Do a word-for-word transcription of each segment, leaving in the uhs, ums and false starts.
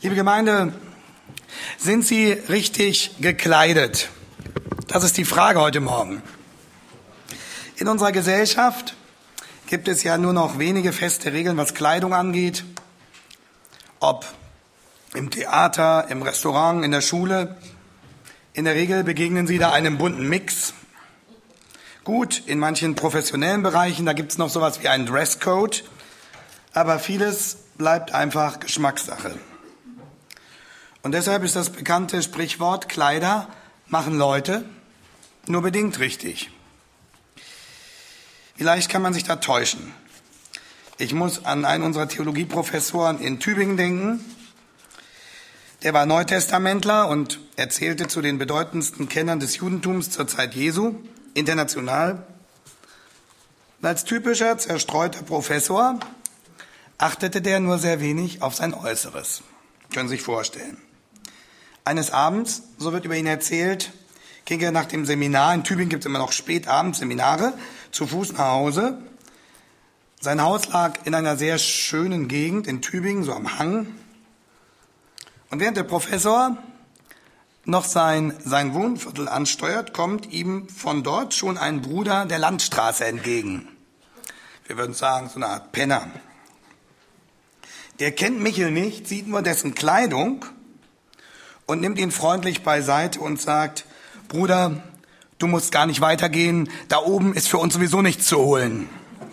Liebe Gemeinde, sind Sie richtig gekleidet? Das ist die Frage heute Morgen. In unserer Gesellschaft gibt es ja nur noch wenige feste Regeln, was Kleidung angeht. Ob im Theater, im Restaurant, in der Schule. In der Regel begegnen Sie da einem bunten Mix. Gut, in manchen professionellen Bereichen, da gibt es noch sowas wie einen Dresscode. Aber vieles bleibt einfach Geschmackssache. Und deshalb ist das bekannte Sprichwort, Kleider machen Leute, nur bedingt richtig. Vielleicht kann man sich da täuschen. Ich muss an einen unserer Theologieprofessoren in Tübingen denken. Der war Neutestamentler und erzählte zu den bedeutendsten Kennern des Judentums zur Zeit Jesu, international. Und als typischer, zerstreuter Professor achtete der nur sehr wenig auf sein Äußeres. Können Sie sich vorstellen. Eines Abends, so wird über ihn erzählt, ging er nach dem Seminar, in Tübingen gibt es immer noch Spätabendseminare, zu Fuß nach Hause. Sein Haus lag in einer sehr schönen Gegend in Tübingen, so am Hang. Und während der Professor noch sein, sein Wohnviertel ansteuert, kommt ihm von dort schon ein Bruder der Landstraße entgegen. Wir würden sagen, so eine Art Penner. Der kennt Michel nicht, sieht nur dessen Kleidung und nimmt ihn freundlich beiseite und sagt, Bruder, du musst gar nicht weitergehen, da oben ist für uns sowieso nichts zu holen.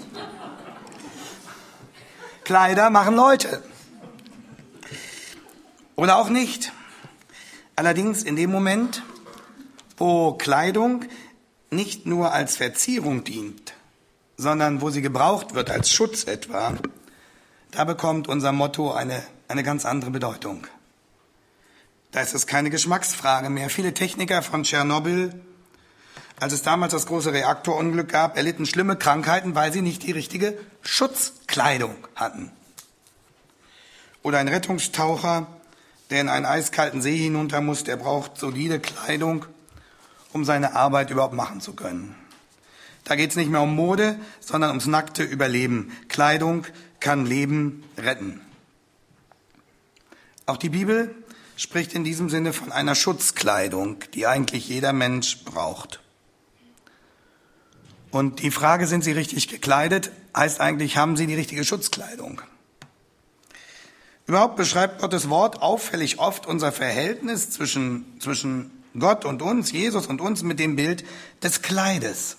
Kleider machen Leute. Oder auch nicht. Allerdings in dem Moment, wo Kleidung nicht nur als Verzierung dient, sondern wo sie gebraucht wird als Schutz etwa, da bekommt unser Motto eine, eine ganz andere Bedeutung. Da ist es keine Geschmacksfrage mehr. Viele Techniker von Tschernobyl, als es damals das große Reaktorunglück gab, erlitten schlimme Krankheiten, weil sie nicht die richtige Schutzkleidung hatten. Oder ein Rettungstaucher, der in einen eiskalten See hinunter muss, der braucht solide Kleidung, um seine Arbeit überhaupt machen zu können. Da geht es nicht mehr um Mode, sondern ums nackte Überleben. Kleidung kann Leben retten. Auch die Bibel spricht in diesem Sinne von einer Schutzkleidung, die eigentlich jeder Mensch braucht. Und die Frage, sind Sie richtig gekleidet, heißt eigentlich, haben Sie die richtige Schutzkleidung? Überhaupt beschreibt Gottes Wort auffällig oft unser Verhältnis zwischen, zwischen Gott und uns, Jesus und uns, mit dem Bild des Kleides.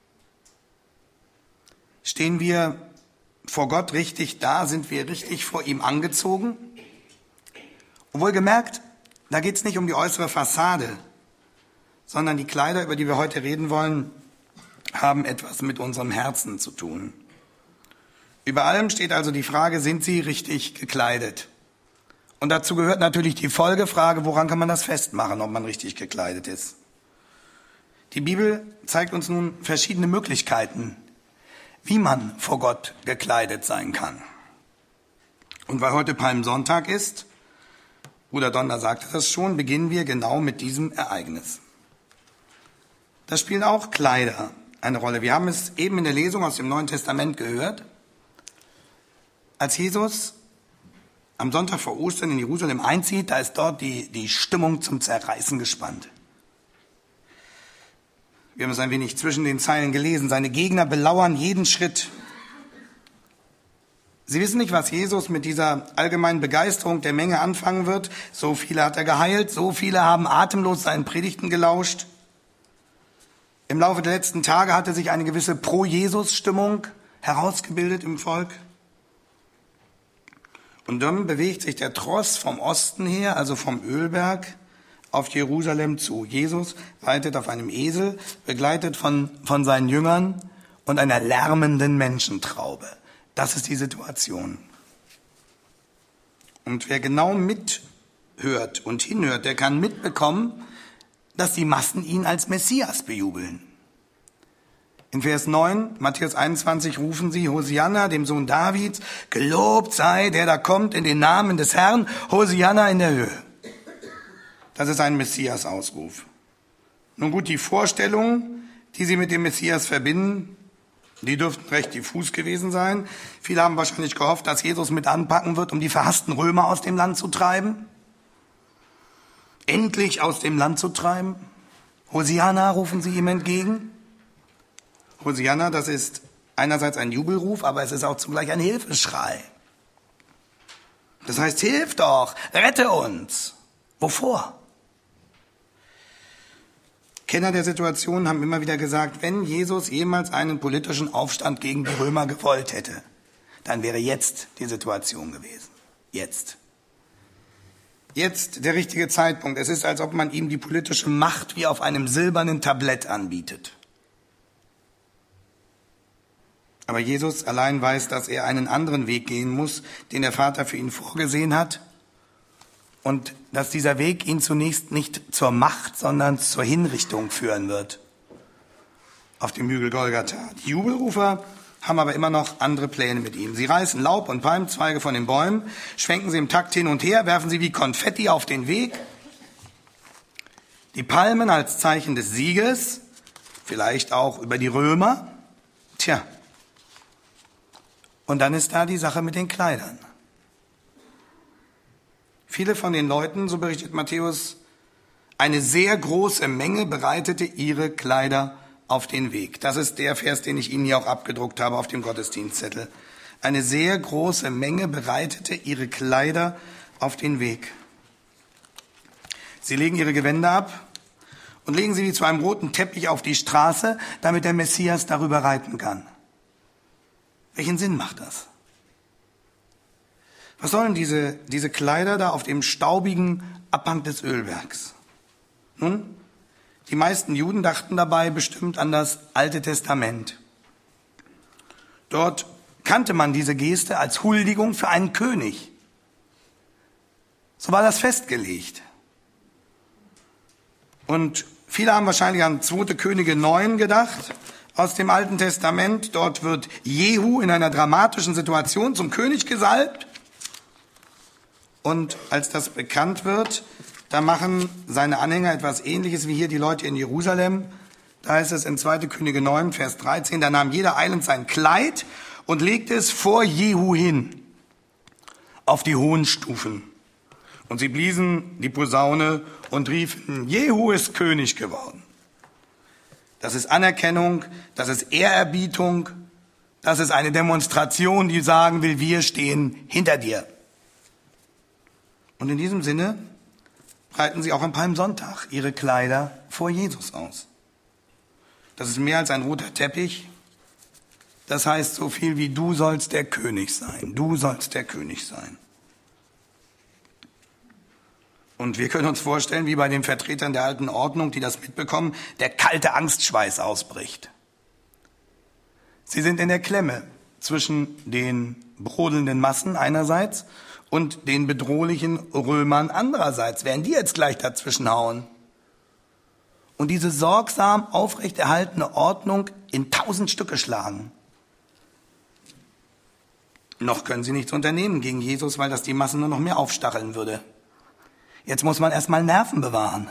Stehen wir vor Gott richtig da? Sind wir richtig vor ihm angezogen? Wohlgemerkt, da geht es nicht um die äußere Fassade, sondern die Kleider, über die wir heute reden wollen, haben etwas mit unserem Herzen zu tun. Über allem steht also die Frage, sind Sie richtig gekleidet? Und dazu gehört natürlich die Folgefrage, woran kann man das festmachen, ob man richtig gekleidet ist? Die Bibel zeigt uns nun verschiedene Möglichkeiten, wie man vor Gott gekleidet sein kann. Und weil heute Palmsonntag ist, Bruder Donner sagte das schon, beginnen wir genau mit diesem Ereignis. Da spielen auch Kleider eine Rolle. Wir haben es eben in der Lesung aus dem Neuen Testament gehört. Als Jesus am Sonntag vor Ostern in Jerusalem einzieht, da ist dort die, die Stimmung zum Zerreißen gespannt. Wir haben es ein wenig zwischen den Zeilen gelesen. Seine Gegner belauern jeden Schritt. Sie wissen nicht, was Jesus mit dieser allgemeinen Begeisterung der Menge anfangen wird. So viele hat er geheilt, so viele haben atemlos seinen Predigten gelauscht. Im Laufe der letzten Tage hatte sich eine gewisse Pro-Jesus-Stimmung herausgebildet im Volk. Und dann bewegt sich der Tross vom Osten her, also vom Ölberg, auf Jerusalem zu. Jesus reitet auf einem Esel, begleitet von, von seinen Jüngern und einer lärmenden Menschentraube. Das ist die Situation. Und wer genau mithört und hinhört, der kann mitbekommen, dass die Massen ihn als Messias bejubeln. In Vers neun, Matthäus einundzwanzig, rufen sie, Hosianna, dem Sohn Davids, gelobt sei, der da kommt in den Namen des Herrn, Hosianna in der Höhe. Das ist ein Messias-Ausruf. Nun gut, die Vorstellung, die sie mit dem Messias verbinden, Die dürften recht diffus gewesen sein. Viele haben wahrscheinlich gehofft, dass Jesus mit anpacken wird, um die verhassten Römer aus dem Land zu treiben. Endlich aus dem Land zu treiben. Hosianna rufen sie ihm entgegen. Hosianna, das ist einerseits ein Jubelruf, aber es ist auch zugleich ein Hilfeschrei. Das heißt, hilf doch, rette uns. Wovor? Kenner der Situation haben immer wieder gesagt, wenn Jesus jemals einen politischen Aufstand gegen die Römer gewollt hätte, dann wäre jetzt die Situation gewesen. Jetzt. Jetzt der richtige Zeitpunkt. Es ist, als ob man ihm die politische Macht wie auf einem silbernen Tablett anbietet. Aber Jesus allein weiß, dass er einen anderen Weg gehen muss, den der Vater für ihn vorgesehen hat. Und dass dieser Weg ihn zunächst nicht zur Macht, sondern zur Hinrichtung führen wird. Auf dem Hügel Golgatha. Die Jubelrufer haben aber immer noch andere Pläne mit ihm. Sie reißen Laub und Palmzweige von den Bäumen, schwenken sie im Takt hin und her, werfen sie wie Konfetti auf den Weg. Die Palmen als Zeichen des Sieges, vielleicht auch über die Römer. Tja. Und dann ist da die Sache mit den Kleidern. Viele von den Leuten, so berichtet Matthäus, eine sehr große Menge bereitete ihre Kleider auf den Weg. Das ist der Vers, den ich Ihnen hier auch abgedruckt habe auf dem Gottesdienstzettel. Eine sehr große Menge bereitete ihre Kleider auf den Weg. Sie legen ihre Gewänder ab und legen sie wie zu einem roten Teppich auf die Straße, damit der Messias darüber reiten kann. Welchen Sinn macht das? Was sollen diese, diese Kleider da auf dem staubigen Abhang des Ölbergs? Nun, die meisten Juden dachten dabei bestimmt an das Alte Testament. Dort kannte man diese Geste als Huldigung für einen König. So war das festgelegt. Und viele haben wahrscheinlich an zweite Könige neun gedacht, aus dem Alten Testament. Dort wird Jehu in einer dramatischen Situation zum König gesalbt. Und als das bekannt wird, da machen seine Anhänger etwas Ähnliches wie hier die Leute in Jerusalem. Da heißt es in zweite Könige neun, Vers dreizehn, da nahm jeder eilends sein Kleid und legte es vor Jehu hin, auf die hohen Stufen. Und sie bliesen die Posaune und riefen, Jehu ist König geworden. Das ist Anerkennung, das ist Ehrerbietung, das ist eine Demonstration, die sagen will, wir stehen hinter dir. Und in diesem Sinne breiten sie auch am Palmsonntag ihre Kleider vor Jesus aus. Das ist mehr als ein roter Teppich. Das heißt so viel wie du sollst der König sein. Du sollst der König sein. Und wir können uns vorstellen, wie bei den Vertretern der alten Ordnung, die das mitbekommen, der kalte Angstschweiß ausbricht. Sie sind in der Klemme zwischen den brodelnden Massen einerseits und den bedrohlichen Römern andererseits. Werden die jetzt gleich dazwischen hauen? Und diese sorgsam aufrechterhaltene Ordnung in tausend Stücke schlagen. Noch können sie nichts unternehmen gegen Jesus, weil das die Massen nur noch mehr aufstacheln würde. Jetzt muss man erstmal Nerven bewahren.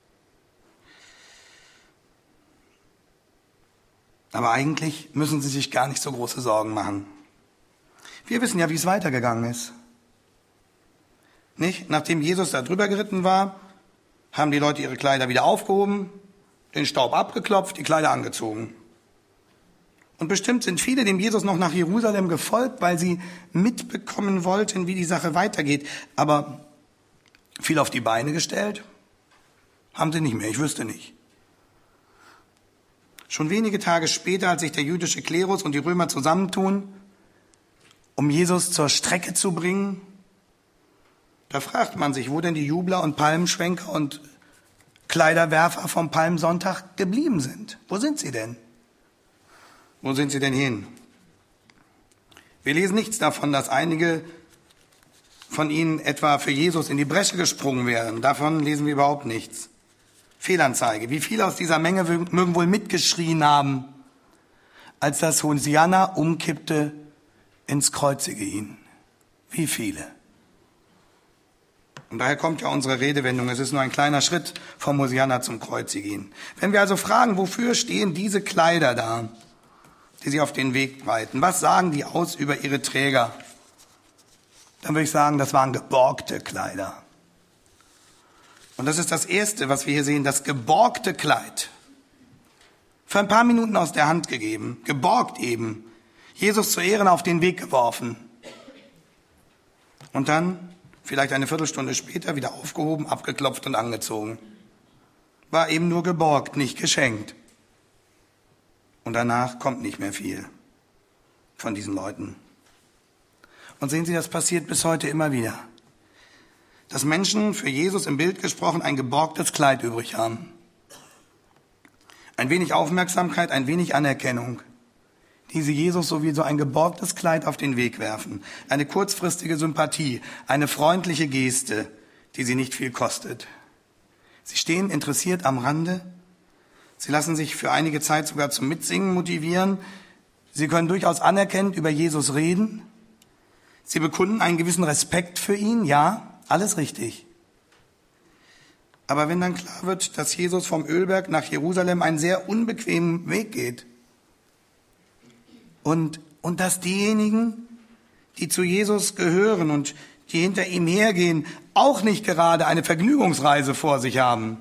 Aber eigentlich müssen sie sich gar nicht so große Sorgen machen. Wir wissen ja, wie es weitergegangen ist. Nicht? Nachdem Jesus da drüber geritten war, haben die Leute ihre Kleider wieder aufgehoben, den Staub abgeklopft, die Kleider angezogen. Und bestimmt sind viele dem Jesus noch nach Jerusalem gefolgt, weil sie mitbekommen wollten, wie die Sache weitergeht. Aber viel auf die Beine gestellt haben sie nicht mehr, ich wüsste nicht. Schon wenige Tage später, als sich der jüdische Klerus und die Römer zusammentun, um Jesus zur Strecke zu bringen, da fragt man sich, wo denn die Jubler und Palmschwenker und Kleiderwerfer vom Palmsonntag geblieben sind. Wo sind sie denn? Wo sind sie denn hin? Wir lesen nichts davon, dass einige von ihnen etwa für Jesus in die Bresche gesprungen wären. Davon lesen wir überhaupt nichts. Fehlanzeige. Wie viele aus dieser Menge mögen wohl mitgeschrien haben, als das Hosianna umkippte, ins Kreuzige ihn? Wie viele? Und daher kommt ja unsere Redewendung, es ist nur ein kleiner Schritt vom Hosianna zum Kreuzige ihn. Wenn wir also fragen, wofür stehen diese Kleider da, die sie auf den Weg breiten. Was sagen die aus über ihre Träger? Dann würde ich sagen, das waren geborgte Kleider. Und das ist das Erste, was wir hier sehen, das geborgte Kleid. Für ein paar Minuten aus der Hand gegeben, geborgt eben, Jesus zu Ehren auf den Weg geworfen. Und dann, vielleicht eine Viertelstunde später, wieder aufgehoben, abgeklopft und angezogen. War eben nur geborgt, nicht geschenkt. Und danach kommt nicht mehr viel von diesen Leuten. Und sehen Sie, das passiert bis heute immer wieder. Dass Menschen für Jesus im Bild gesprochen ein geborgtes Kleid übrig haben. Ein wenig Aufmerksamkeit, ein wenig Anerkennung, die sie Jesus so wie so ein geborgtes Kleid auf den Weg werfen. Eine kurzfristige Sympathie, eine freundliche Geste, die sie nicht viel kostet. Sie stehen interessiert am Rande. Sie lassen sich für einige Zeit sogar zum Mitsingen motivieren. Sie können durchaus anerkennend über Jesus reden. Sie bekunden einen gewissen Respekt für ihn, ja, alles richtig. Aber wenn dann klar wird, dass Jesus vom Ölberg nach Jerusalem einen sehr unbequemen Weg geht und, und dass diejenigen, die zu Jesus gehören und die hinter ihm hergehen, auch nicht gerade eine Vergnügungsreise vor sich haben,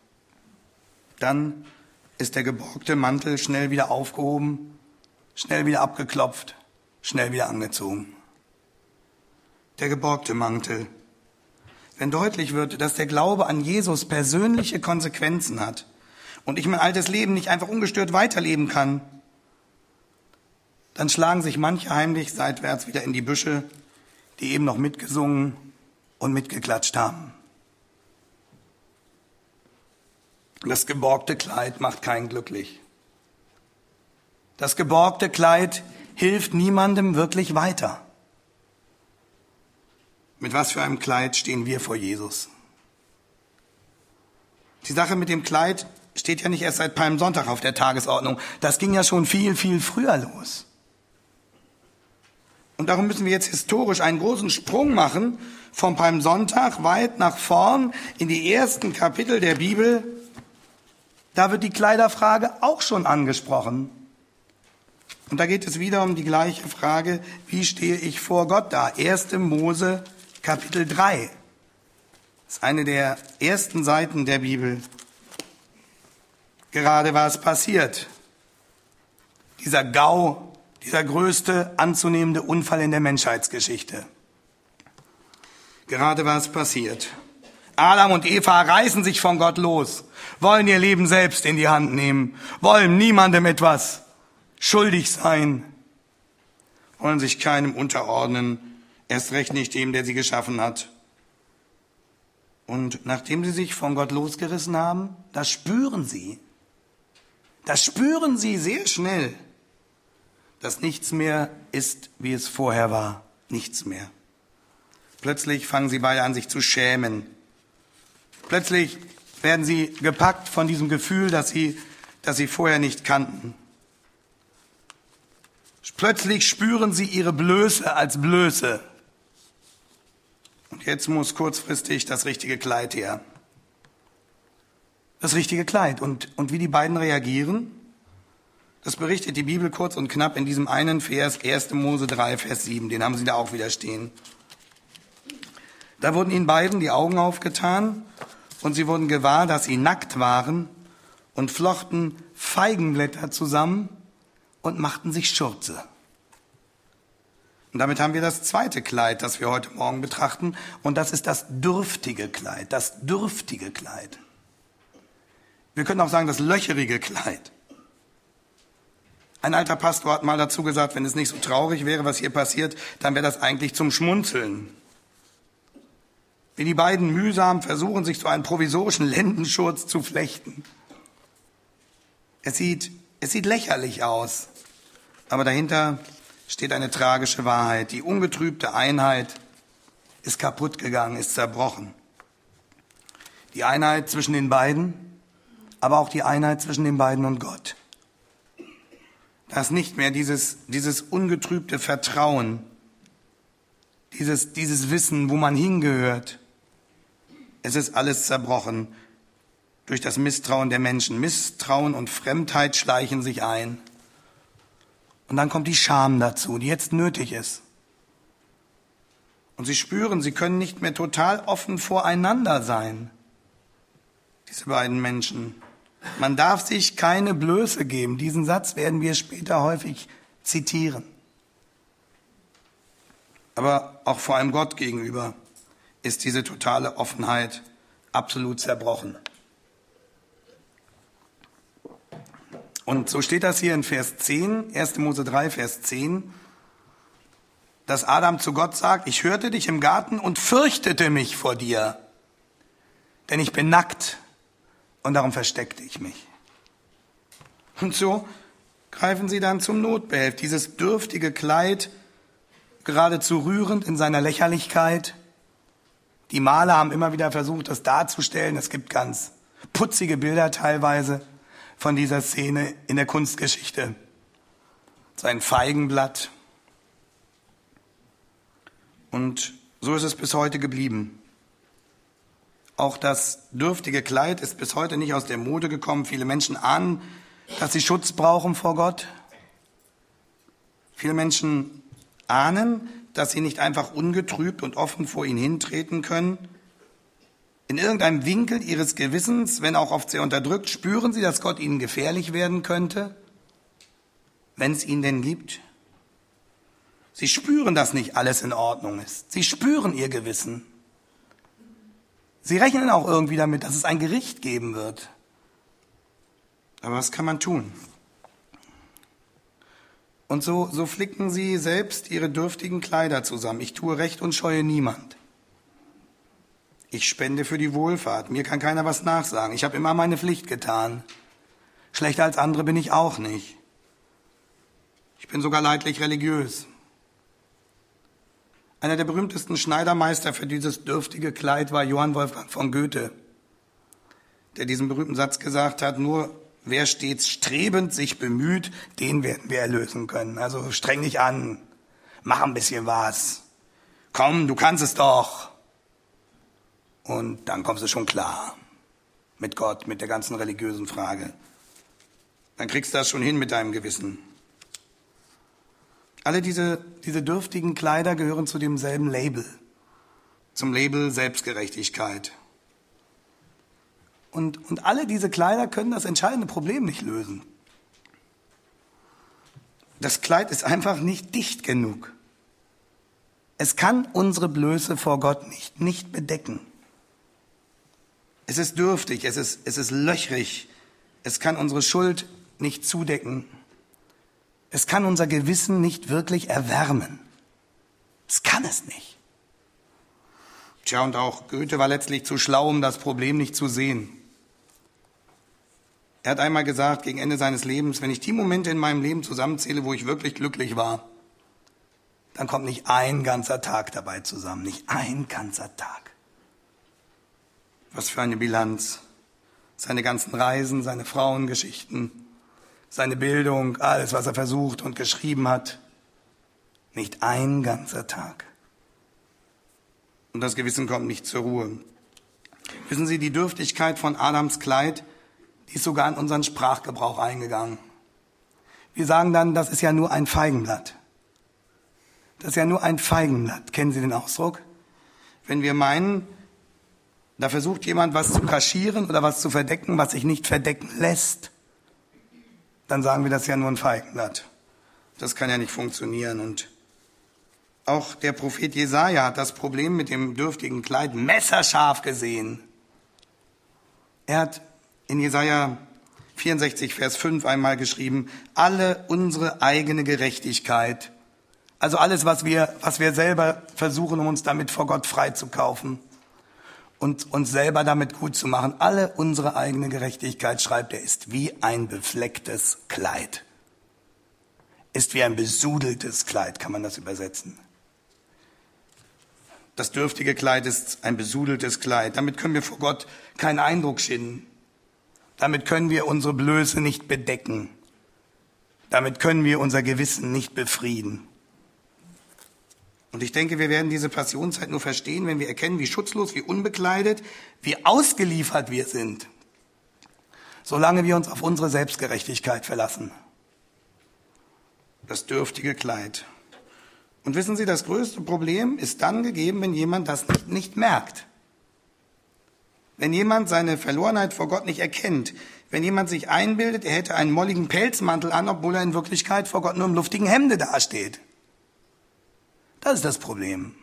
dann ist der geborgte Mantel schnell wieder aufgehoben, schnell wieder abgeklopft, schnell wieder angezogen. Der geborgte Mantel. Wenn deutlich wird, dass der Glaube an Jesus persönliche Konsequenzen hat und ich mein altes Leben nicht einfach ungestört weiterleben kann, dann schlagen sich manche heimlich seitwärts wieder in die Büsche, die eben noch mitgesungen und mitgeklatscht haben. Das geborgte Kleid macht keinen glücklich. Das geborgte Kleid hilft niemandem wirklich weiter. Mit was für einem Kleid stehen wir vor Jesus? Die Sache mit dem Kleid steht ja nicht erst seit Palmsonntag auf der Tagesordnung. Das ging ja schon viel, viel früher los. Und darum müssen wir jetzt historisch einen großen Sprung machen vom Palmsonntag weit nach vorn in die ersten Kapitel der Bibel. Da wird die Kleiderfrage auch schon angesprochen. Und da geht es wieder um die gleiche Frage, wie stehe ich vor Gott da? erste Mose Kapitel drei. Das ist eine der ersten Seiten der Bibel. Gerade war es passiert. Dieser GAU, dieser größte anzunehmende Unfall in der Menschheitsgeschichte. Gerade war es passiert. Adam und Eva reißen sich von Gott los, wollen ihr Leben selbst in die Hand nehmen, wollen niemandem etwas schuldig sein, wollen sich keinem unterordnen, erst recht nicht dem, der sie geschaffen hat. Und nachdem sie sich von Gott losgerissen haben, das spüren sie, das spüren sie sehr schnell, dass nichts mehr ist, wie es vorher war, nichts mehr. Plötzlich fangen sie beide an, sich zu schämen. Plötzlich werden sie gepackt von diesem Gefühl, das sie, das sie vorher nicht kannten. Plötzlich spüren sie ihre Blöße als Blöße. Und jetzt muss kurzfristig das richtige Kleid her. Das richtige Kleid. Und, und wie die beiden reagieren, das berichtet die Bibel kurz und knapp in diesem einen Vers, erste Mose drei, Vers sieben. Den haben Sie da auch wieder stehen. Da wurden ihnen beiden die Augen aufgetan und sie wurden gewahr, dass sie nackt waren und flochten Feigenblätter zusammen und machten sich Schürze. Und damit haben wir das zweite Kleid, das wir heute Morgen betrachten. Und das ist das dürftige Kleid, das dürftige Kleid. Wir können auch sagen, das löcherige Kleid. Ein alter Pastor hat mal dazu gesagt, wenn es nicht so traurig wäre, was hier passiert, dann wäre das eigentlich zum Schmunzeln. Wie die beiden mühsam versuchen, sich so einen provisorischen Lendenschurz zu flechten. Es sieht, es sieht lächerlich aus, aber dahinter steht eine tragische Wahrheit. Die ungetrübte Einheit ist kaputt gegangen, ist zerbrochen. Die Einheit zwischen den beiden, aber auch die Einheit zwischen den beiden und Gott. Da ist nicht mehr dieses, dieses ungetrübte Vertrauen, dieses, dieses Wissen, wo man hingehört. Es ist alles zerbrochen durch das Misstrauen der Menschen. Misstrauen und Fremdheit schleichen sich ein. Und dann kommt die Scham dazu, die jetzt nötig ist. Und sie spüren, sie können nicht mehr total offen voreinander sein, diese beiden Menschen. Man darf sich keine Blöße geben. Diesen Satz werden wir später häufig zitieren. Aber auch vor allem Gott gegenüber ist diese totale Offenheit absolut zerbrochen. Und so steht das hier in Vers zehn, erster Mose drei, Vers zehn, dass Adam zu Gott sagt, ich hörte dich im Garten und fürchtete mich vor dir, denn ich bin nackt und darum versteckte ich mich. Und so greifen sie dann zum Notbehelf, dieses dürftige Kleid, geradezu rührend in seiner Lächerlichkeit. Die Maler haben immer wieder versucht, das darzustellen. Es gibt ganz putzige Bilder teilweise von dieser Szene in der Kunstgeschichte. Sein Feigenblatt. Und so ist es bis heute geblieben. Auch das dürftige Kleid ist bis heute nicht aus der Mode gekommen. Viele Menschen ahnen, dass sie Schutz brauchen vor Gott. Viele Menschen ahnen, dass sie nicht einfach ungetrübt und offen vor ihn hintreten können. In irgendeinem Winkel ihres Gewissens, wenn auch oft sehr unterdrückt, spüren sie, dass Gott ihnen gefährlich werden könnte, wenn es ihn denn gibt. Sie spüren, dass nicht alles in Ordnung ist. Sie spüren ihr Gewissen. Sie rechnen auch irgendwie damit, dass es ein Gericht geben wird. Aber was kann man tun? Und so, so flicken sie selbst ihre dürftigen Kleider zusammen. Ich tue Recht und scheue niemand. Ich spende für die Wohlfahrt. Mir kann keiner was nachsagen. Ich habe immer meine Pflicht getan. Schlechter als andere bin ich auch nicht. Ich bin sogar leidlich religiös. Einer der berühmtesten Schneidermeister für dieses dürftige Kleid war Johann Wolfgang von Goethe, der diesen berühmten Satz gesagt hat, nur wer stets strebend sich bemüht, den werden wir erlösen können. Also streng dich an, mach ein bisschen was. Komm, du kannst es doch. Und dann kommst du schon klar mit Gott, mit der ganzen religiösen Frage. Dann kriegst du das schon hin mit deinem Gewissen. Alle diese, diese dürftigen Kleider gehören zu demselben Label, zum Label Selbstgerechtigkeit. Und, und alle diese Kleider können das entscheidende Problem nicht lösen. Das Kleid ist einfach nicht dicht genug. Es kann unsere Blöße vor Gott nicht, nicht bedecken. Es ist dürftig, es ist, es ist löchrig, es kann unsere Schuld nicht zudecken. Es kann unser Gewissen nicht wirklich erwärmen. Es kann es nicht. Tja, und auch Goethe war letztlich zu schlau, um das Problem nicht zu sehen. Er hat einmal gesagt, gegen Ende seines Lebens, wenn ich die Momente in meinem Leben zusammenzähle, wo ich wirklich glücklich war, dann kommt nicht ein ganzer Tag dabei zusammen, nicht ein ganzer Tag. Was für eine Bilanz. Seine ganzen Reisen, seine Frauengeschichten, seine Bildung, alles, was er versucht und geschrieben hat. Nicht ein ganzer Tag. Und das Gewissen kommt nicht zur Ruhe. Wissen Sie, die Dürftigkeit von Adams Kleid, die ist sogar in unseren Sprachgebrauch eingegangen. Wir sagen dann, das ist ja nur ein Feigenblatt. Das ist ja nur ein Feigenblatt. Kennen Sie den Ausdruck? Wenn wir meinen, da versucht jemand was zu kaschieren oder was zu verdecken, was sich nicht verdecken lässt, dann sagen wir, das ist ja nur ein Feigenblatt. Das kann ja nicht funktionieren. Und auch der Prophet Jesaja hat das Problem mit dem dürftigen Kleid messerscharf gesehen. Er hat in Jesaja vierundsechzig, Vers fünf einmal geschrieben, alle unsere eigene Gerechtigkeit, also alles, was wir, was wir selber versuchen, um uns damit vor Gott freizukaufen und uns selber damit gut zu machen, alle unsere eigene Gerechtigkeit, schreibt er, ist wie ein beflecktes Kleid. Ist wie ein besudeltes Kleid, kann man das übersetzen. Das dürftige Kleid ist ein besudeltes Kleid. Damit können wir vor Gott keinen Eindruck schinden. Damit können wir unsere Blöße nicht bedecken. Damit können wir unser Gewissen nicht befrieden. Und ich denke, wir werden diese Passionszeit nur verstehen, wenn wir erkennen, wie schutzlos, wie unbekleidet, wie ausgeliefert wir sind, solange wir uns auf unsere Selbstgerechtigkeit verlassen. das dürftige Kleid. Und wissen Sie, das größte Problem ist dann gegeben, wenn jemand das nicht, nicht merkt. Wenn jemand seine Verlorenheit vor Gott nicht erkennt, wenn jemand sich einbildet, er hätte einen molligen Pelzmantel an, obwohl er in Wirklichkeit vor Gott nur im luftigen Hemde dasteht. Das ist das Problem.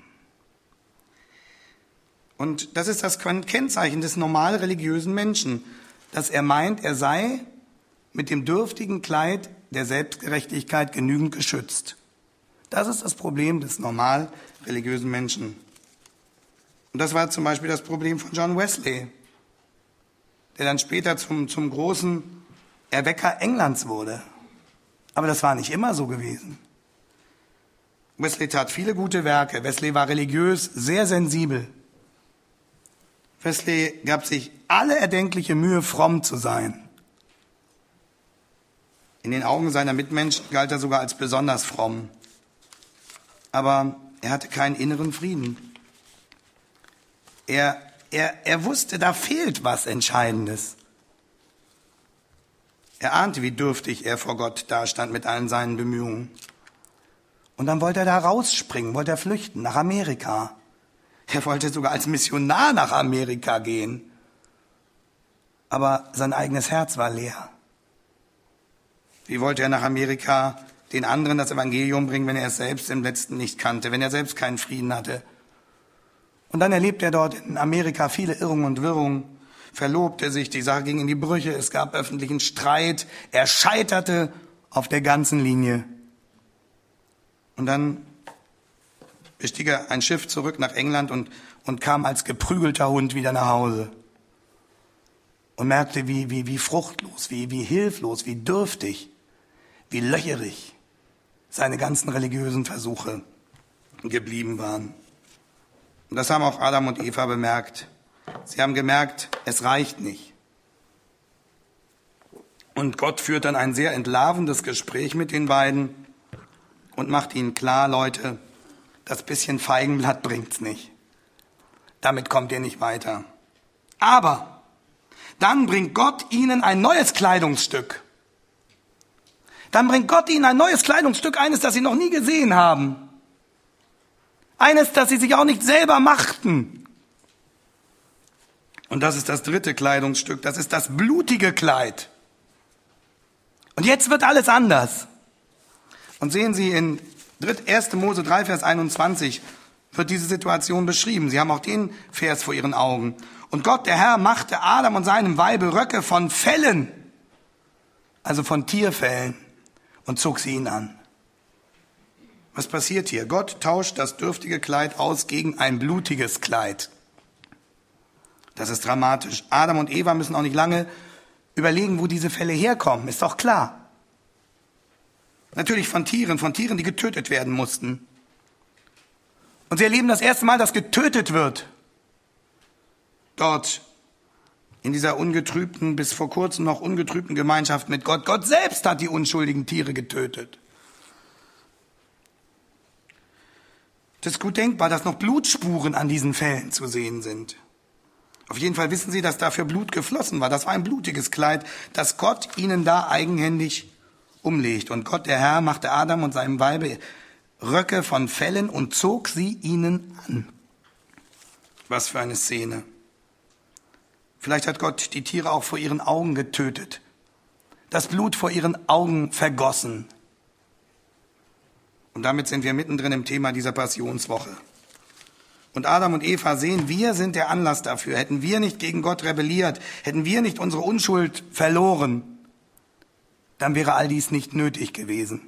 Und das ist das Kennzeichen des normal religiösen Menschen, dass er meint, er sei mit dem dürftigen Kleid der Selbstgerechtigkeit genügend geschützt. Das ist das Problem des normal religiösen Menschen. Und das war zum Beispiel das Problem von John Wesley, der dann später zum, zum großen Erwecker Englands wurde. Aber das war nicht immer so gewesen. Wesley tat viele gute Werke. Wesley war religiös sehr sensibel. Wesley gab sich alle erdenkliche Mühe, fromm zu sein. In den Augen seiner Mitmenschen galt er sogar als besonders fromm. Aber er hatte keinen inneren Frieden. Er, er, er wusste, da fehlt was Entscheidendes. Er ahnte, wie dürftig er vor Gott dastand mit allen seinen Bemühungen. Und dann wollte er da rausspringen, wollte er flüchten nach Amerika. Er wollte sogar als Missionar nach Amerika gehen. Aber sein eigenes Herz war leer. Wie wollte er nach Amerika den anderen das Evangelium bringen, wenn er es selbst im Letzten nicht kannte, wenn er selbst keinen Frieden hatte? Und dann erlebte er dort in Amerika viele Irrungen und Wirrungen, verlobte sich, die Sache ging in die Brüche, es gab öffentlichen Streit, er scheiterte auf der ganzen Linie. Und dann bestieg er ein Schiff zurück nach England und, und kam als geprügelter Hund wieder nach Hause. Und merkte, wie, wie, wie fruchtlos, wie, wie hilflos, wie dürftig, wie löcherig seine ganzen religiösen Versuche geblieben waren. Und das haben auch Adam und Eva bemerkt. Sie haben gemerkt, es reicht nicht. Und Gott führt dann ein sehr entlarvendes Gespräch mit den beiden und macht ihnen klar, Leute, das bisschen Feigenblatt bringt's nicht. Damit kommt ihr nicht weiter. Aber dann bringt Gott ihnen ein neues Kleidungsstück. Dann bringt Gott ihnen ein neues Kleidungsstück, eines, das sie noch nie gesehen haben. Eines, das sie sich auch nicht selber machten. Und das ist das dritte Kleidungsstück, das ist das blutige Kleid. Und jetzt wird alles anders. Und sehen Sie, in erster Mose drei, Vers einundzwanzig wird diese Situation beschrieben. Sie haben auch den Vers vor Ihren Augen. Und Gott, der Herr, machte Adam und seinem Weibe Röcke von Fellen, also von Tierfellen, und zog sie ihn an. Was passiert hier? Gott tauscht das dürftige Kleid aus gegen ein blutiges Kleid. Das ist dramatisch. Adam und Eva müssen auch nicht lange überlegen, wo diese Felle herkommen. Ist doch klar. Natürlich von Tieren, von Tieren, die getötet werden mussten. Und sie erleben das erste Mal, dass getötet wird. Dort, in dieser ungetrübten, bis vor kurzem noch ungetrübten Gemeinschaft mit Gott. Gott selbst hat die unschuldigen Tiere getötet. Es ist gut denkbar, dass noch Blutspuren an diesen Fellen zu sehen sind. Auf jeden Fall wissen Sie, dass dafür Blut geflossen war. Das war ein blutiges Kleid, das Gott ihnen da eigenhändig umlegt. Und Gott, der Herr, machte Adam und seinem Weibe Röcke von Fellen und zog sie ihnen an. Was für eine Szene. Vielleicht hat Gott die Tiere auch vor ihren Augen getötet, das Blut vor ihren Augen vergossen. Und damit sind wir mittendrin im Thema dieser Passionswoche. Und Adam und Eva sehen, wir sind der Anlass dafür. Hätten wir nicht gegen Gott rebelliert, hätten wir nicht unsere Unschuld verloren, dann wäre all dies nicht nötig gewesen.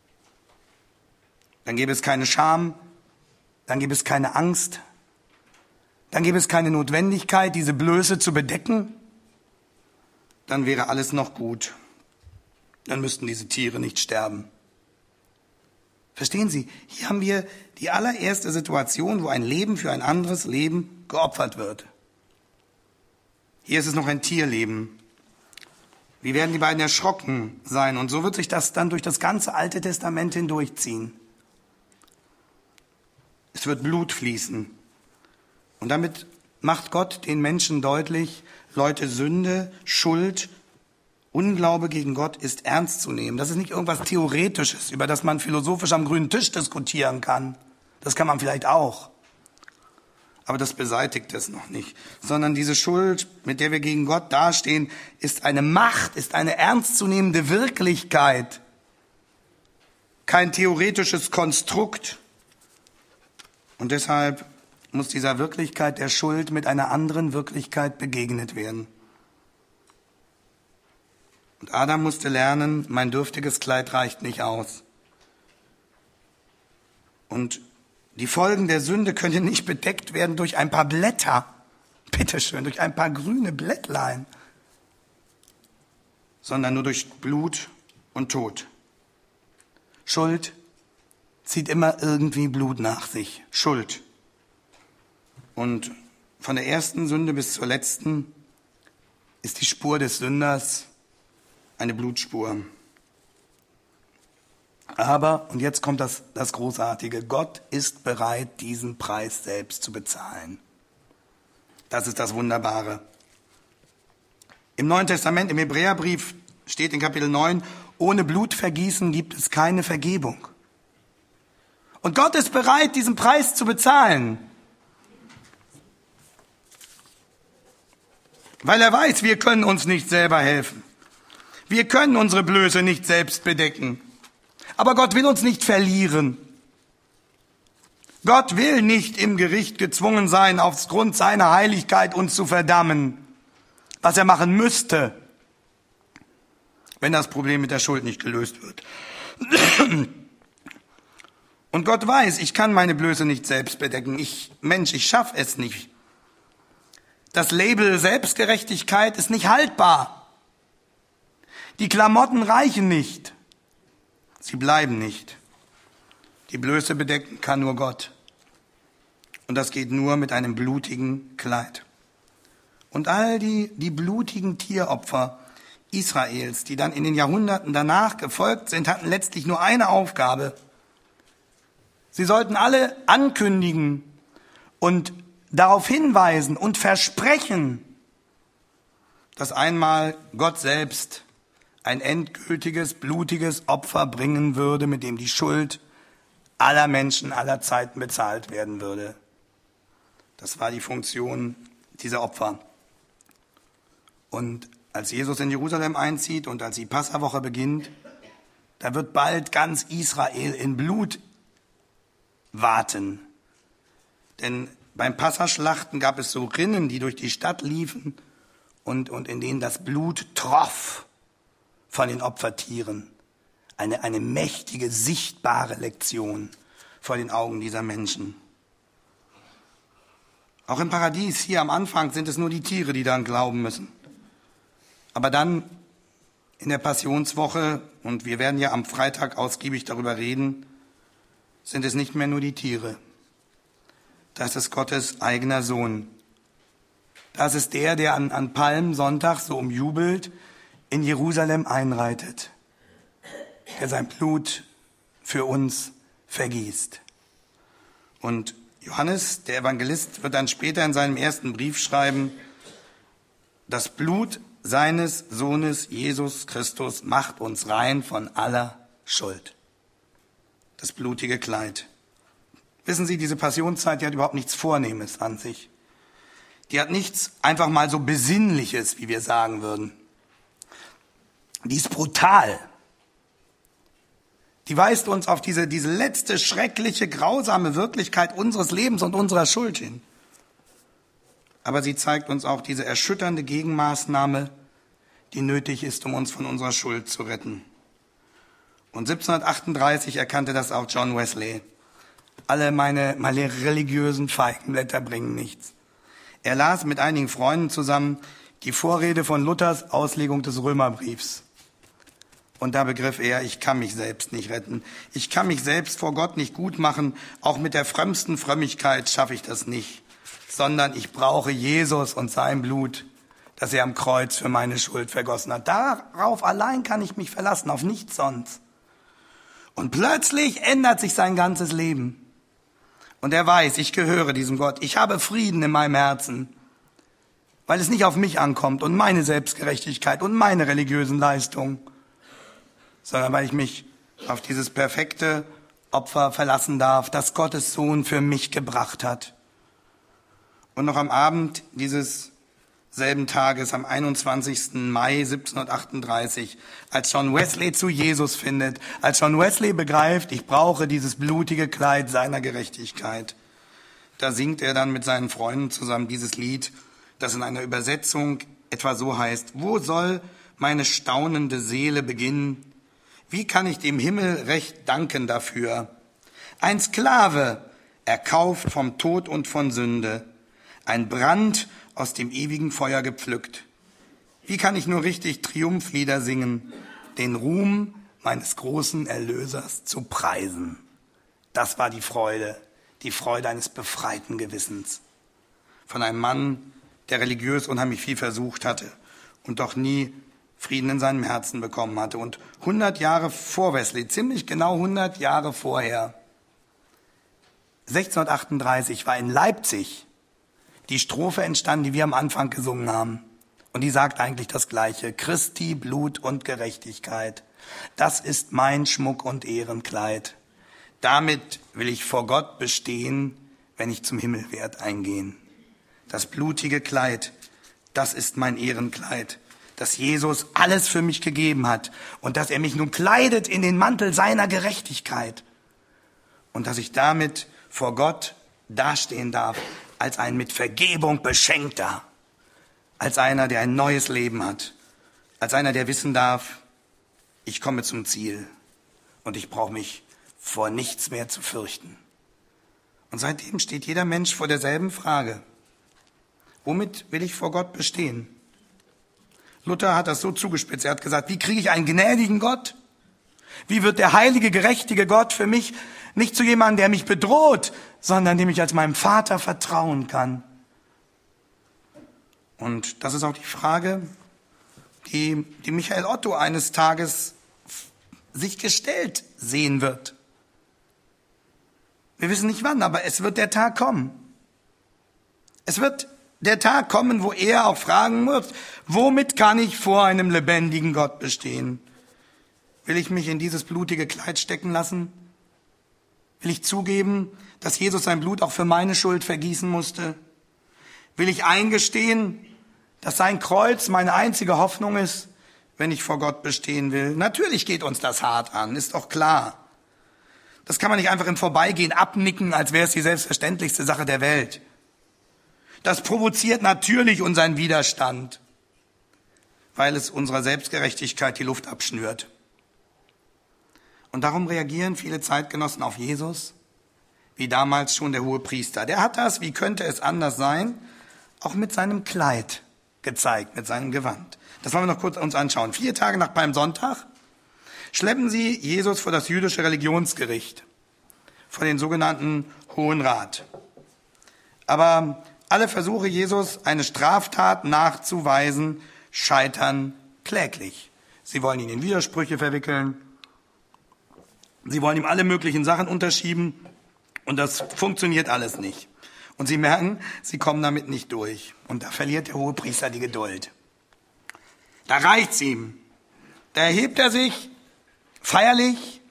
Dann gäbe es keine Scham, dann gäbe es keine Angst, dann gäbe es keine Notwendigkeit, diese Blöße zu bedecken. Dann wäre alles noch gut. Dann müssten diese Tiere nicht sterben. Verstehen Sie, hier haben wir die allererste Situation, wo ein Leben für ein anderes Leben geopfert wird. Hier ist es noch ein Tierleben. Wie werden die beiden erschrocken sein? Und so wird sich das dann durch das ganze Alte Testament hindurchziehen. Es wird Blut fließen. Und damit macht Gott den Menschen deutlich, Leute, Sünde, Schuld Unglaube gegen Gott ist ernst zu nehmen. Das ist nicht irgendwas Theoretisches, über das man philosophisch am grünen Tisch diskutieren kann. Das kann man vielleicht auch. Aber das beseitigt es noch nicht. Sondern diese Schuld, mit der wir gegen Gott dastehen, ist eine Macht, ist eine ernstzunehmende Wirklichkeit. Kein theoretisches Konstrukt. Und deshalb muss dieser Wirklichkeit der Schuld mit einer anderen Wirklichkeit begegnet werden. Und Adam musste lernen, mein dürftiges Kleid reicht nicht aus. Und die Folgen der Sünde können nicht bedeckt werden durch ein paar Blätter. Bitteschön, durch ein paar grüne Blättlein. Sondern nur durch Blut und Tod. Schuld zieht immer irgendwie Blut nach sich. Schuld. Und von der ersten Sünde bis zur letzten ist die Spur des Sünders eine Blutspur. Aber, und jetzt kommt das, das Großartige, Gott ist bereit, diesen Preis selbst zu bezahlen. Das ist das Wunderbare. Im Neuen Testament, im Hebräerbrief steht in Kapitel neun, ohne Blutvergießen gibt es keine Vergebung. Und Gott ist bereit, diesen Preis zu bezahlen. Weil er weiß, wir können uns nicht selber helfen. Wir können unsere Blöße nicht selbst bedecken. Aber Gott will uns nicht verlieren. Gott will nicht im Gericht gezwungen sein, aufgrund seiner Heiligkeit uns zu verdammen, was er machen müsste, wenn das Problem mit der Schuld nicht gelöst wird. Und Gott weiß, ich kann meine Blöße nicht selbst bedecken. Ich, Mensch, ich schaffe es nicht. Das Label Selbstgerechtigkeit ist nicht haltbar. Die Klamotten reichen nicht. Sie bleiben nicht. Die Blöße bedecken kann nur Gott. Und das geht nur mit einem blutigen Kleid. Und all die, die blutigen Tieropfer Israels, die dann in den Jahrhunderten danach gefolgt sind, hatten letztlich nur eine Aufgabe. Sie sollten alle ankündigen und darauf hinweisen und versprechen, dass einmal Gott selbst ein endgültiges, blutiges Opfer bringen würde, mit dem die Schuld aller Menschen aller Zeiten bezahlt werden würde. Das war die Funktion dieser Opfer. Und als Jesus in Jerusalem einzieht und als die Passawoche beginnt, da wird bald ganz Israel in Blut warten. Denn beim Passaschlachten gab es so Rinnen, die durch die Stadt liefen und, und in denen das Blut troff von den Opfertieren. Eine, eine mächtige, sichtbare Lektion vor den Augen dieser Menschen. Auch im Paradies, hier am Anfang, sind es nur die Tiere, die daran glauben müssen. Aber dann in der Passionswoche, und wir werden ja am Freitag ausgiebig darüber reden, sind es nicht mehr nur die Tiere. Das ist Gottes eigener Sohn. Das ist der, der an, an Palmsonntag so umjubelt in Jerusalem einreitet, der sein Blut für uns vergießt. Und Johannes, der Evangelist, wird dann später in seinem ersten Brief schreiben, das Blut seines Sohnes Jesus Christus macht uns rein von aller Schuld. Das blutige Kleid. Wissen Sie, diese Passionszeit, die hat überhaupt nichts Vornehmes an sich. Die hat nichts einfach mal so Besinnliches, wie wir sagen würden. Die ist brutal. Die weist uns auf diese, diese letzte schreckliche, grausame Wirklichkeit unseres Lebens und unserer Schuld hin. Aber sie zeigt uns auch diese erschütternde Gegenmaßnahme, die nötig ist, um uns von unserer Schuld zu retten. Und siebzehnhundertachtunddreißig erkannte das auch John Wesley. Alle meine, meine religiösen Feigenblätter bringen nichts. Er las mit einigen Freunden zusammen die Vorrede von Luthers Auslegung des Römerbriefs. Und da begriff er, ich kann mich selbst nicht retten. Ich kann mich selbst vor Gott nicht gut machen. Auch mit der frömmsten Frömmigkeit schaffe ich das nicht. Sondern ich brauche Jesus und sein Blut, das er am Kreuz für meine Schuld vergossen hat. Darauf allein kann ich mich verlassen, auf nichts sonst. Und plötzlich ändert sich sein ganzes Leben. Und er weiß, ich gehöre diesem Gott. Ich habe Frieden in meinem Herzen. weil es nicht auf mich ankommt und meine Selbstgerechtigkeit und meine religiösen Leistungen, sondern weil ich mich auf dieses perfekte Opfer verlassen darf, das Gottes Sohn für mich gebracht hat. Und noch am Abend dieses selben Tages, am einundzwanzigsten Mai siebzehnhundertachtunddreißig, als John Wesley zu Jesus findet, als John Wesley begreift, ich brauche dieses blutige Kleid seiner Gerechtigkeit, da singt er dann mit seinen Freunden zusammen dieses Lied, das in einer Übersetzung etwa so heißt: Wo soll meine staunende Seele beginnen? Wie kann ich dem Himmel recht danken dafür? Ein Sklave, erkauft vom Tod und von Sünde, ein Brand aus dem ewigen Feuer gepflückt. Wie kann ich nur richtig Triumphlieder singen, den Ruhm meines großen Erlösers zu preisen? Das war die Freude, die Freude eines befreiten Gewissens. Von einem Mann, der religiös unheimlich viel versucht hatte und doch nie Frieden in seinem Herzen bekommen hatte. Und hundert Jahre vor Wesley, ziemlich genau hundert Jahre vorher, sechzehnhundertachtunddreißig, war in Leipzig die Strophe entstanden, die wir am Anfang gesungen haben. Und die sagt eigentlich das Gleiche. Christi Blut und Gerechtigkeit, das ist mein Schmuck und Ehrenkleid. Damit will ich vor Gott bestehen, wenn ich zum Himmel werd eingehen. Das blutige Kleid, das ist mein Ehrenkleid, dass Jesus alles für mich gegeben hat und dass er mich nun kleidet in den Mantel seiner Gerechtigkeit und dass ich damit vor Gott dastehen darf als ein mit Vergebung Beschenkter, als einer, der ein neues Leben hat, als einer, der wissen darf, ich komme zum Ziel und ich brauche mich vor nichts mehr zu fürchten. Und seitdem steht jeder Mensch vor derselben Frage: Womit will ich vor Gott bestehen? Luther hat das so zugespitzt. Er hat gesagt, wie kriege ich einen gnädigen Gott? Wie wird der heilige, gerechtige Gott für mich nicht zu jemandem, der mich bedroht, sondern dem ich als meinem Vater vertrauen kann? Und das ist auch die Frage, die, die Michael Otto eines Tages sich gestellt sehen wird. Wir wissen nicht wann, aber es wird der Tag kommen. Es wird der Tag kommen, wo er auch fragen wird, womit kann ich vor einem lebendigen Gott bestehen? Will ich mich in dieses blutige Kleid stecken lassen? Will ich zugeben, dass Jesus sein Blut auch für meine Schuld vergießen musste? Will ich eingestehen, dass sein Kreuz meine einzige Hoffnung ist, wenn ich vor Gott bestehen will? Natürlich geht uns das hart an, ist doch klar. Das kann man nicht einfach im Vorbeigehen abnicken, als wäre es die selbstverständlichste Sache der Welt. Das provoziert natürlich unseren Widerstand, weil es unserer Selbstgerechtigkeit die Luft abschnürt. Und darum reagieren viele Zeitgenossen auf Jesus, wie damals schon der Hohepriester. Der hat das, wie könnte es anders sein, auch mit seinem Kleid gezeigt, mit seinem Gewand. Das wollen wir noch kurz uns anschauen. Vier Tage nach Palmsonntag schleppen sie Jesus vor das jüdische Religionsgericht, vor den sogenannten Hohen Rat. Aber alle Versuche, Jesus eine Straftat nachzuweisen, scheitern kläglich. Sie wollen ihn in Widersprüche verwickeln. Sie wollen ihm alle möglichen Sachen unterschieben. Und das funktioniert alles nicht. Und sie merken, sie kommen damit nicht durch. Und da verliert der Hohepriester die Geduld. Da reicht's ihm. Da erhebt er sich feierlich.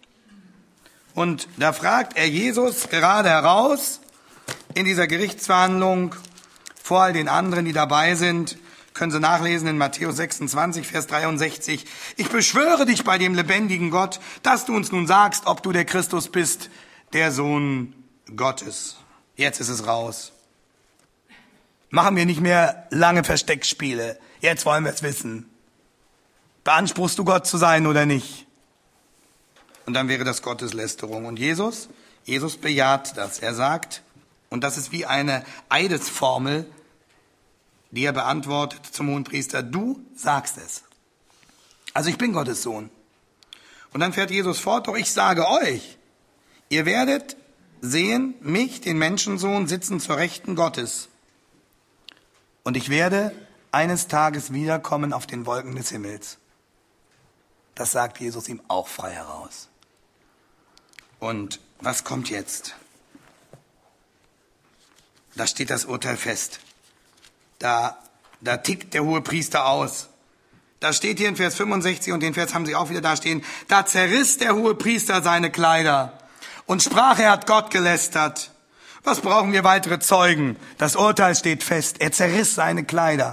Und da fragt er Jesus gerade heraus in dieser Gerichtsverhandlung vor all den anderen, die dabei sind, können Sie nachlesen in Matthäus sechsundzwanzig, Vers dreiundsechzig. Ich beschwöre dich bei dem lebendigen Gott, dass du uns nun sagst, ob du der Christus bist, der Sohn Gottes. Jetzt ist es raus. Machen wir nicht mehr lange Versteckspiele. Jetzt wollen wir es wissen. Beanspruchst du Gott zu sein oder nicht? Und dann wäre das Gotteslästerung. Und Jesus, Jesus bejaht das. Er sagt, und das ist wie eine Eidesformel, die er beantwortet zum Hohenpriester, du sagst es. Also ich bin Gottes Sohn. Und dann fährt Jesus fort, doch ich sage euch, ihr werdet sehen mich, den Menschensohn, sitzen zur Rechten Gottes. Und ich werde eines Tages wiederkommen auf den Wolken des Himmels. Das sagt Jesus ihm auch frei heraus. Und was kommt jetzt? Da steht das Urteil fest. Da Da tickt der Hohepriester aus. Da steht hier in Vers fünfundsechzig, und den Vers haben Sie auch wieder da stehen, da zerriss der Hohepriester seine Kleider und sprach, er hat Gott gelästert. Was brauchen wir weitere Zeugen? Das Urteil steht fest. Er zerriss seine Kleider.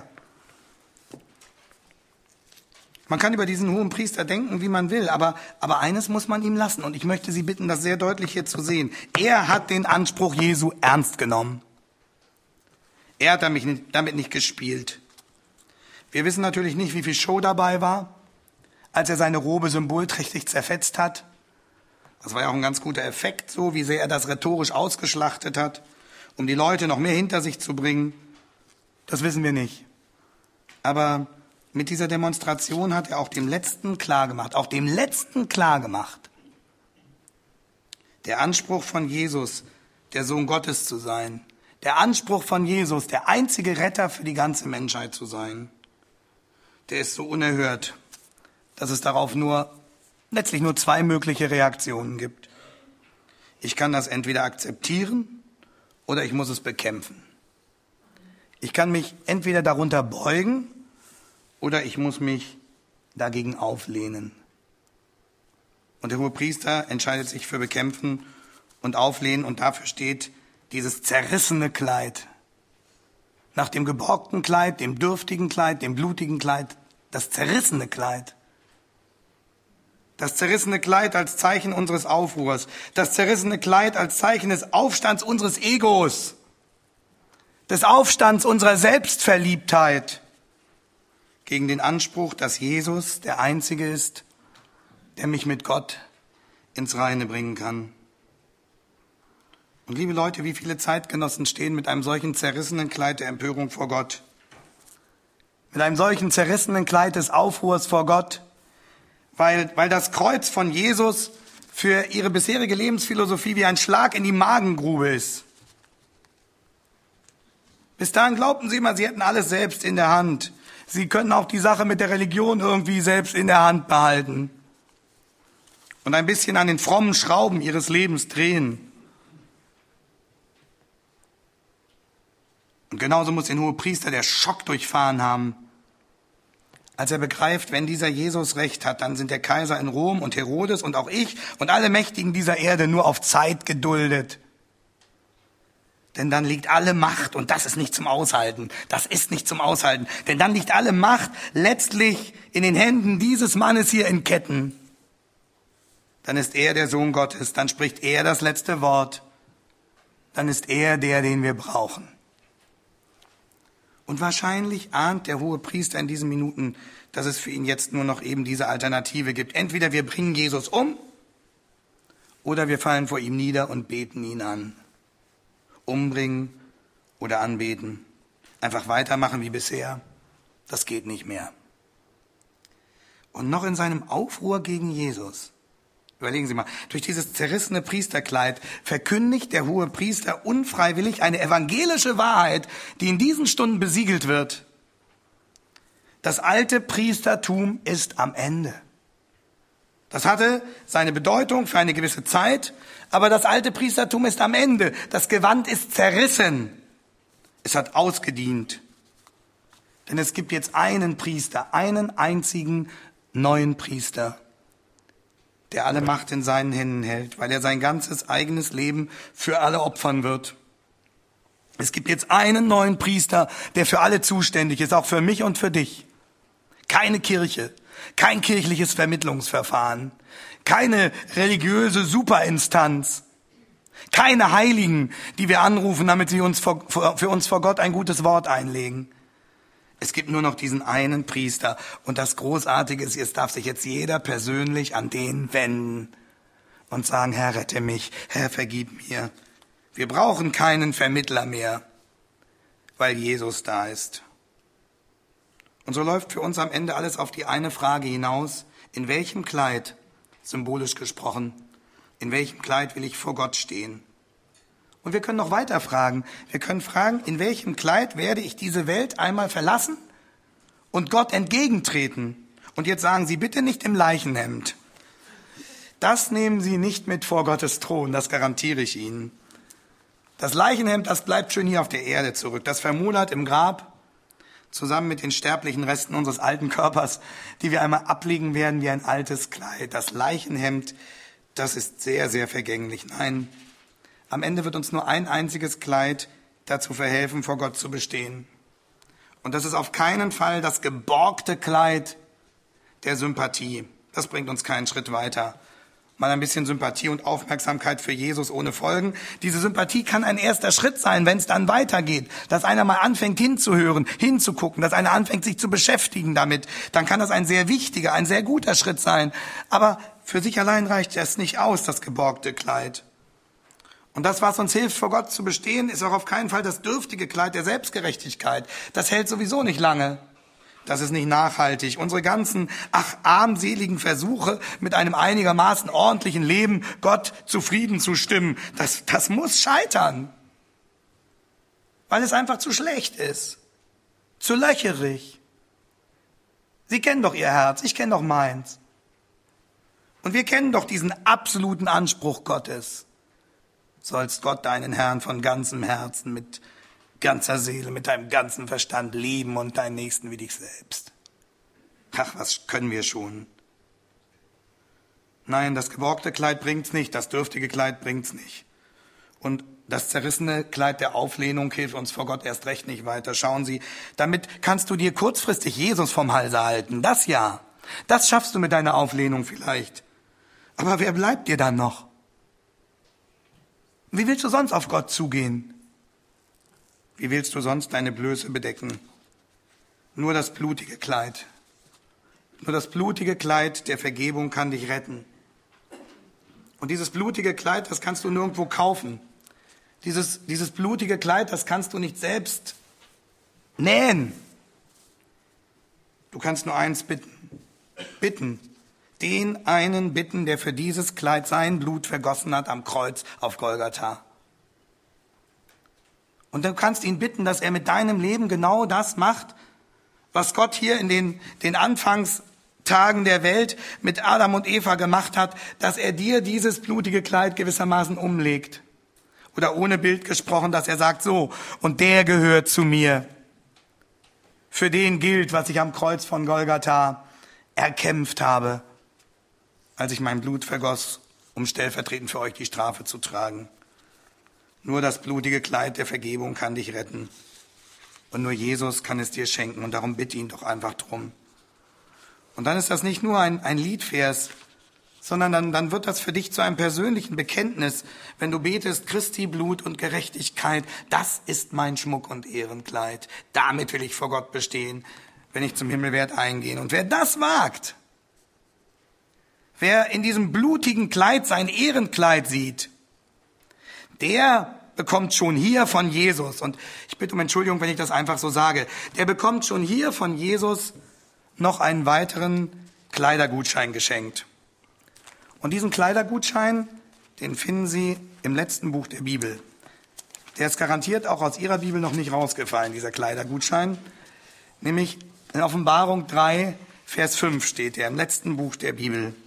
Man kann über diesen Hohenpriester denken, wie man will, aber, aber eines muss man ihm lassen. Und ich möchte Sie bitten, das sehr deutlich hier zu sehen. Er hat den Anspruch Jesu ernst genommen. Er hat damit nicht, damit nicht gespielt. Wir wissen natürlich nicht, wie viel Show dabei war, als er seine Robe symbolträchtig zerfetzt hat. Das war ja auch ein ganz guter Effekt, so wie sehr er das rhetorisch ausgeschlachtet hat, um die Leute noch mehr hinter sich zu bringen. Das wissen wir nicht. Aber mit dieser Demonstration hat er auch dem Letzten klargemacht, auch dem Letzten klargemacht, der Anspruch von Jesus, der Sohn Gottes zu sein, der Anspruch von Jesus, der einzige Retter für die ganze Menschheit zu sein, der ist so unerhört, dass es darauf nur, letztlich nur zwei mögliche Reaktionen gibt. Ich kann das entweder akzeptieren oder ich muss es bekämpfen. Ich kann mich entweder darunter beugen oder ich muss mich dagegen auflehnen. Und der Hohepriester entscheidet sich für Bekämpfen und Auflehnen, und dafür steht dieses zerrissene Kleid. Nach dem geborgten Kleid, dem dürftigen Kleid, dem blutigen Kleid, das zerrissene Kleid. Das zerrissene Kleid als Zeichen unseres Aufruhrs. Das zerrissene Kleid als Zeichen des Aufstands unseres Egos. Des Aufstands unserer Selbstverliebtheit. Gegen den Anspruch, dass Jesus der Einzige ist, der mich mit Gott ins Reine bringen kann. Und liebe Leute, wie viele Zeitgenossen stehen mit einem solchen zerrissenen Kleid der Empörung vor Gott? Mit einem solchen zerrissenen Kleid des Aufruhrs vor Gott, weil, weil das Kreuz von Jesus für ihre bisherige Lebensphilosophie wie ein Schlag in die Magengrube ist. Bis dahin glaubten sie immer, sie hätten alles selbst in der Hand. Sie können auch die Sache mit der Religion irgendwie selbst in der Hand behalten und ein bisschen an den frommen Schrauben ihres Lebens drehen. Und genauso muss den Hohepriester der Schock durchfahren haben, als er begreift, wenn dieser Jesus recht hat, dann sind der Kaiser in Rom und Herodes und auch ich und alle Mächtigen dieser Erde nur auf Zeit geduldet. Denn dann liegt alle Macht, und das ist nicht zum Aushalten, das ist nicht zum Aushalten, denn dann liegt alle Macht letztlich in den Händen dieses Mannes hier in Ketten. Dann ist er der Sohn Gottes, dann spricht er das letzte Wort, dann ist er der, den wir brauchen. Und wahrscheinlich ahnt der Hohepriester in diesen Minuten, dass es für ihn jetzt nur noch eben diese Alternative gibt. Entweder wir bringen Jesus um oder wir fallen vor ihm nieder und beten ihn an. Umbringen oder anbeten. Einfach weitermachen wie bisher. Das geht nicht mehr. Und noch in seinem Aufruhr gegen Jesus, überlegen Sie mal, durch dieses zerrissene Priesterkleid verkündigt der Hohepriester unfreiwillig eine evangelische Wahrheit, die in diesen Stunden besiegelt wird. Das alte Priestertum ist am Ende. Das hatte seine Bedeutung für eine gewisse Zeit, aber das alte Priestertum ist am Ende. Das Gewand ist zerrissen. Es hat ausgedient. Denn es gibt jetzt einen Priester, einen einzigen neuen Priester, der alle Macht in seinen Händen hält, weil er sein ganzes eigenes Leben für alle opfern wird. Es gibt jetzt einen neuen Priester, der für alle zuständig ist, auch für mich und für dich. Keine Kirche, kein kirchliches Vermittlungsverfahren, keine religiöse Superinstanz, keine Heiligen, die wir anrufen, damit sie uns vor, für uns vor Gott ein gutes Wort einlegen. Es gibt nur noch diesen einen Priester. Und das Großartige ist, es darf sich jetzt jeder persönlich an den wenden und sagen, Herr, rette mich, Herr, vergib mir. Wir brauchen keinen Vermittler mehr, weil Jesus da ist. Und so läuft für uns am Ende alles auf die eine Frage hinaus: In welchem Kleid, symbolisch gesprochen, in welchem Kleid will ich vor Gott stehen? Und wir können noch weiter fragen. Wir können fragen, in welchem Kleid werde ich diese Welt einmal verlassen und Gott entgegentreten? Und jetzt sagen Sie bitte nicht im Leichenhemd. Das nehmen Sie nicht mit vor Gottes Thron, das garantiere ich Ihnen. Das Leichenhemd, das bleibt schön hier auf der Erde zurück. Das vermodert im Grab. zusammen mit den sterblichen Resten unseres alten Körpers, die wir einmal ablegen werden wie ein altes Kleid. Das Leichenhemd, das ist sehr, sehr vergänglich. Nein, am Ende wird uns nur ein einziges Kleid dazu verhelfen, vor Gott zu bestehen. Und das ist auf keinen Fall das geborgte Kleid der Sympathie. Das bringt uns keinen Schritt weiter. Mal ein bisschen Sympathie und Aufmerksamkeit für Jesus ohne Folgen. Diese Sympathie kann ein erster Schritt sein, wenn es dann weitergeht. Dass einer mal anfängt hinzuhören, hinzugucken, dass einer anfängt sich zu beschäftigen damit. Dann kann das ein sehr wichtiger, ein sehr guter Schritt sein. Aber für sich allein reicht das nicht aus, das geborgte Kleid. Und das, was uns hilft, vor Gott zu bestehen, ist auch auf keinen Fall das dürftige Kleid der Selbstgerechtigkeit. Das hält sowieso nicht lange. Das ist nicht nachhaltig. Unsere ganzen, ach, armseligen Versuche, mit einem einigermaßen ordentlichen Leben Gott zufrieden zu stimmen, das, das muss scheitern. Weil es einfach zu schlecht ist. Zu löcherig. Sie kennen doch Ihr Herz, ich kenne doch meins. Und wir kennen doch diesen absoluten Anspruch Gottes. Sollst Gott deinen Herrn von ganzem Herzen mit ganzer Seele, mit deinem ganzen Verstand lieben und deinen Nächsten wie dich selbst. Ach, was können wir schon? Nein, das geborgte Kleid bringt's nicht, das dürftige Kleid bringt's nicht. Und das zerrissene Kleid der Auflehnung hilft uns vor Gott erst recht nicht weiter. Schauen Sie, damit kannst du dir kurzfristig Jesus vom Halse halten, das ja. Das schaffst du mit deiner Auflehnung vielleicht. Aber wer bleibt dir dann noch? Wie willst du sonst auf Gott zugehen? Wie willst du sonst deine Blöße bedecken? Nur das blutige Kleid. Nur das blutige Kleid der Vergebung kann dich retten. Und dieses blutige Kleid, das kannst du nirgendwo kaufen. Dieses, dieses blutige Kleid, das kannst du nicht selbst nähen. Du kannst nur eins bitten. Bitten. Den einen bitten, der für dieses Kleid sein Blut vergossen hat am Kreuz auf Golgatha. Und du kannst ihn bitten, dass er mit deinem Leben genau das macht, was Gott hier in den, den Anfangstagen der Welt mit Adam und Eva gemacht hat, dass er dir dieses blutige Kleid gewissermaßen umlegt. Oder ohne Bild gesprochen, dass er sagt, so, und der gehört zu mir. Für den gilt, was ich am Kreuz von Golgatha erkämpft habe, als ich mein Blut vergoss, um stellvertretend für euch die Strafe zu tragen. Nur das blutige Kleid der Vergebung kann dich retten. Und nur Jesus kann es dir schenken. Und darum bitte ihn doch einfach drum. Und dann ist das nicht nur ein, ein Liedvers, sondern dann, dann wird das für dich zu einem persönlichen Bekenntnis, wenn du betest, Christi Blut und Gerechtigkeit, das ist mein Schmuck und Ehrenkleid. Damit will ich vor Gott bestehen, wenn ich zum Himmel werde eingehen. Und wer das wagt, wer in diesem blutigen Kleid sein Ehrenkleid sieht, der bekommt schon hier von Jesus, und ich bitte um Entschuldigung, wenn ich das einfach so sage, der bekommt schon hier von Jesus noch einen weiteren Kleidergutschein geschenkt. Und diesen Kleidergutschein, den finden Sie im letzten Buch der Bibel. Der ist garantiert auch aus Ihrer Bibel noch nicht rausgefallen, dieser Kleidergutschein. Nämlich in Offenbarung drei, Vers fünf steht er, im letzten Buch der Bibel.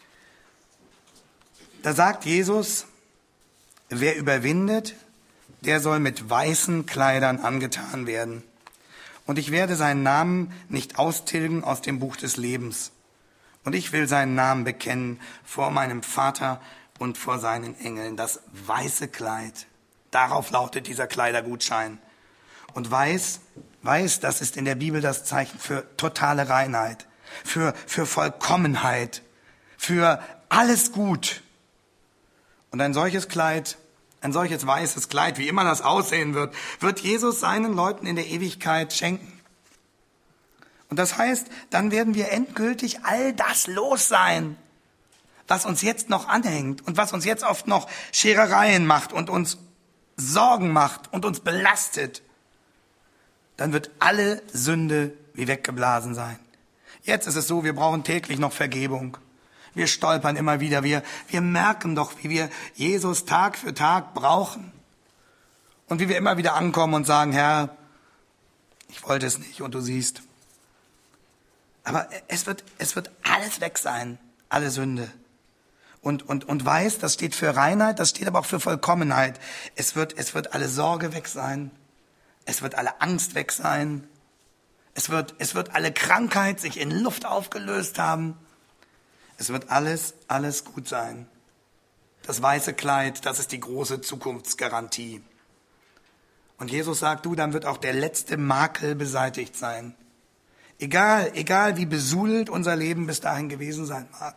Da sagt Jesus, wer überwindet, der soll mit weißen Kleidern angetan werden. Und ich werde seinen Namen nicht austilgen aus dem Buch des Lebens. Und ich will seinen Namen bekennen vor meinem Vater und vor seinen Engeln. Das weiße Kleid, darauf lautet dieser Kleidergutschein. Und weiß, weiß, das ist in der Bibel das Zeichen für totale Reinheit, für, für Vollkommenheit, für alles gut. Und ein solches Kleid, ein solches weißes Kleid, wie immer das aussehen wird, wird Jesus seinen Leuten in der Ewigkeit schenken. Und das heißt, dann werden wir endgültig all das los sein, was uns jetzt noch anhängt und was uns jetzt oft noch Scherereien macht und uns Sorgen macht und uns belastet. Dann wird alle Sünde wie weggeblasen sein. Jetzt ist es so, wir brauchen täglich noch Vergebung. Wir stolpern immer wieder, wir, wir merken doch, wie wir Jesus Tag für Tag brauchen. Und wie wir immer wieder ankommen und sagen, Herr, ich wollte es nicht und du siehst. Aber es wird, es wird alles weg sein, alle Sünde. Und, und, und weiß, das steht für Reinheit, das steht aber auch für Vollkommenheit. Es wird, es wird alle Sorge weg sein. Es wird alle Angst weg sein. Es wird, es wird alle Krankheit sich in Luft aufgelöst haben. Es wird alles, alles gut sein. Das weiße Kleid, das ist die große Zukunftsgarantie. Und Jesus sagt, du, dann wird auch der letzte Makel beseitigt sein. Egal, egal wie besudelt unser Leben bis dahin gewesen sein mag.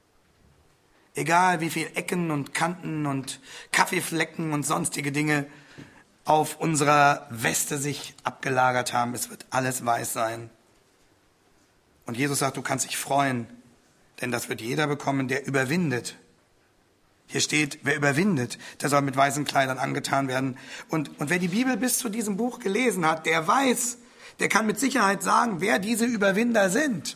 Egal wie viel Ecken und Kanten und Kaffeeflecken und sonstige Dinge auf unserer Weste sich abgelagert haben, es wird alles weiß sein. Und Jesus sagt, du kannst dich freuen, denn das wird jeder bekommen, der überwindet. Hier steht, wer überwindet, der soll mit weißen Kleidern angetan werden. Und, und wer die Bibel bis zu diesem Buch gelesen hat, der weiß, der kann mit Sicherheit sagen, wer diese Überwinder sind.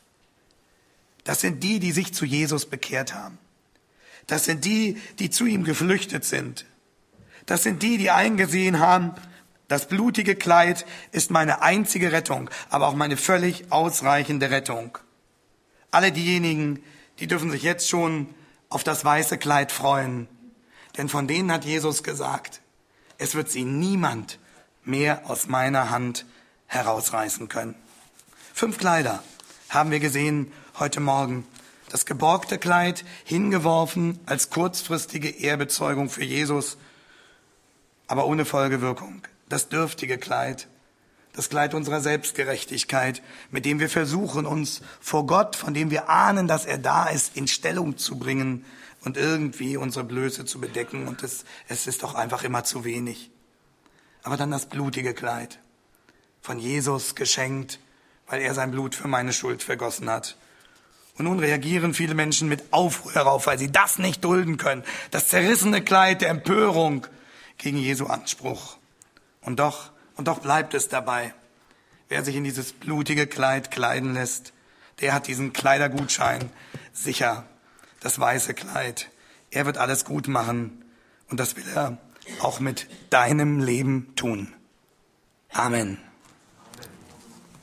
Das sind die, die sich zu Jesus bekehrt haben. Das sind die, die zu ihm geflüchtet sind. Das sind die, die eingesehen haben, das blutige Kleid ist meine einzige Rettung, aber auch meine völlig ausreichende Rettung. Alle diejenigen, die dürfen sich jetzt schon auf das weiße Kleid freuen. Denn von denen hat Jesus gesagt, es wird sie niemand mehr aus meiner Hand herausreißen können. Fünf Kleider haben wir gesehen heute Morgen. Das geborgte Kleid hingeworfen als kurzfristige Ehrbezeugung für Jesus, aber ohne Folgewirkung. Das dürftige Kleid, das Kleid unserer Selbstgerechtigkeit, mit dem wir versuchen, uns vor Gott, von dem wir ahnen, dass er da ist, in Stellung zu bringen und irgendwie unsere Blöße zu bedecken. Und es, es ist doch einfach immer zu wenig. Aber dann das blutige Kleid, von Jesus geschenkt, weil er sein Blut für meine Schuld vergossen hat. Und nun reagieren viele Menschen mit Aufruhr darauf, weil sie das nicht dulden können. Das zerrissene Kleid der Empörung gegen Jesu Anspruch. Und doch, und doch bleibt es dabei. Wer sich in dieses blutige Kleid kleiden lässt, der hat diesen Kleidergutschein sicher. Das weiße Kleid. Er wird alles gut machen. Und das will er auch mit deinem Leben tun. Amen.